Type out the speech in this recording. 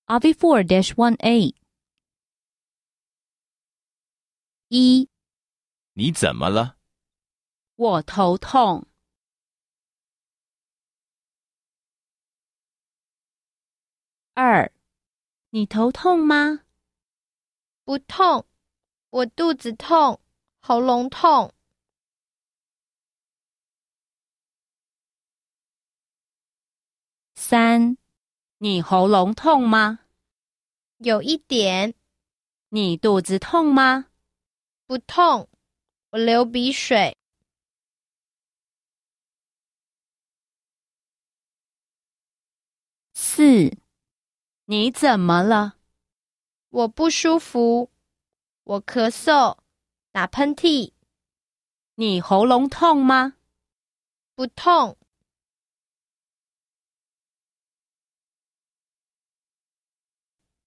RV4-1A 1. 你怎么了？ 我头痛。2. 你头痛吗？ 不痛，我肚子痛，喉咙痛。 3. 你喉咙痛吗？ 有一点。 你肚子痛吗？ 不痛，我流鼻水。 4. 你怎么了？ 我不舒服，我咳嗽，打喷嚏。 你喉咙痛吗？ 不痛，